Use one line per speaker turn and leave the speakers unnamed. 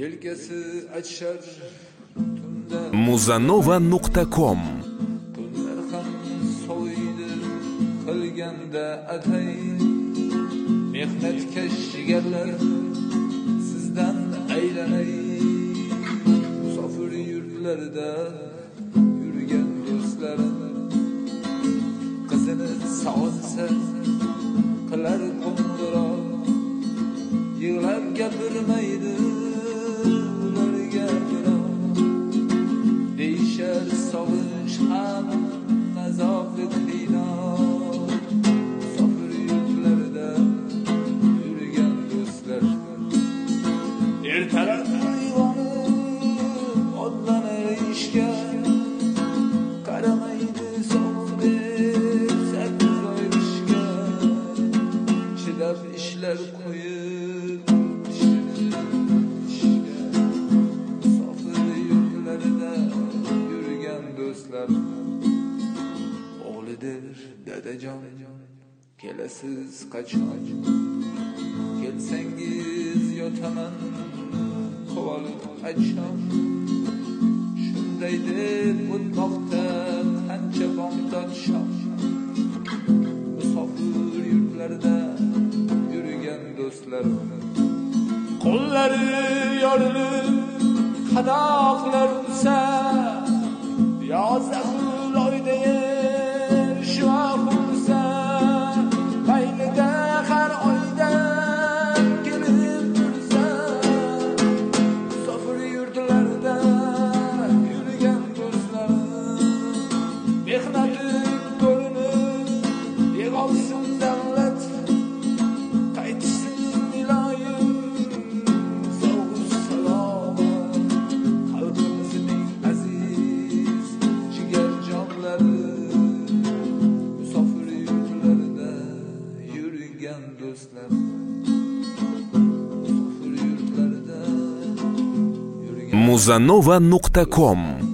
yelkasi achar tunda
Muzanova.com
kunlar ham soviydi qilganda atay mehnatkash jigarlar sizdan aylanay musofir yurtlarda yurgan do'stlarim qizini sog'insa qilar qo'ng'iroq yig'lab gapirmaydi ularga biroq deyishar sog'inch ham azobi qiynoq musofir yurtlarda yurgan do'stlar ertalab uyg'onib otlanar ishga qaramaydi so'ng deb 8 oy ishga chidab ishlar qo'yib musofir yurtlarda yurgan do'stlar o'g'lidir dadajon kelasiz qachon kelsangiz yotaman qo'volib qachon shunday deb o'tmoqda qancha bomdod shom musofir yurtlarda yurgan do'stlar qo'llari yorilib qadoqlar ursa yoz ahul oyda yer shuvoq ursa maylida har oyda kelib tursa musofir yurtlarda yurgan do'stlar mehnati ko'rinib yig'olsin davlat qaytsin iloyim sog'u salomat xalqimizning aziz jigarjonlari musofir yurtlarda yurgan do'stlar musofir yurtlarda yurgan
Muzanova.com